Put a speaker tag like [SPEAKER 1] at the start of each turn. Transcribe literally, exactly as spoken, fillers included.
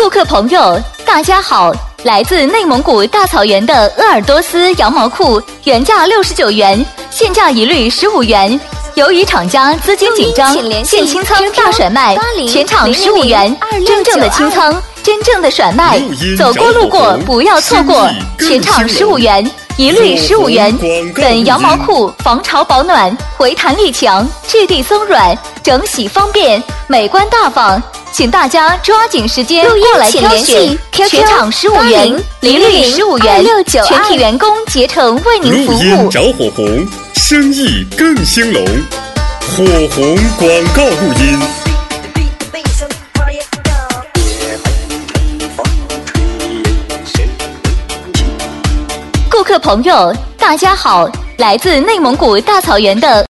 [SPEAKER 1] 顾客朋友，大家好！来自内蒙古大草原的鄂尔多斯羊毛裤，原价六十九元，现价一律十五元。由于厂家资金紧张，现清仓大甩卖，全场十五元，真正的清仓，真正的甩卖，走过路过不要错过，全场十五元。一律十五元。本羊毛裤防潮保暖，回弹力强，质地松软，整洗方便，美观大方。请大家抓紧时间过来挑选，全场十五元，一律十五元，全体员工竭诚为您服务。
[SPEAKER 2] 录音找火红，生意更兴隆。火红广告录音。
[SPEAKER 1] 顾客朋友，大家好！来自内蒙古大草原的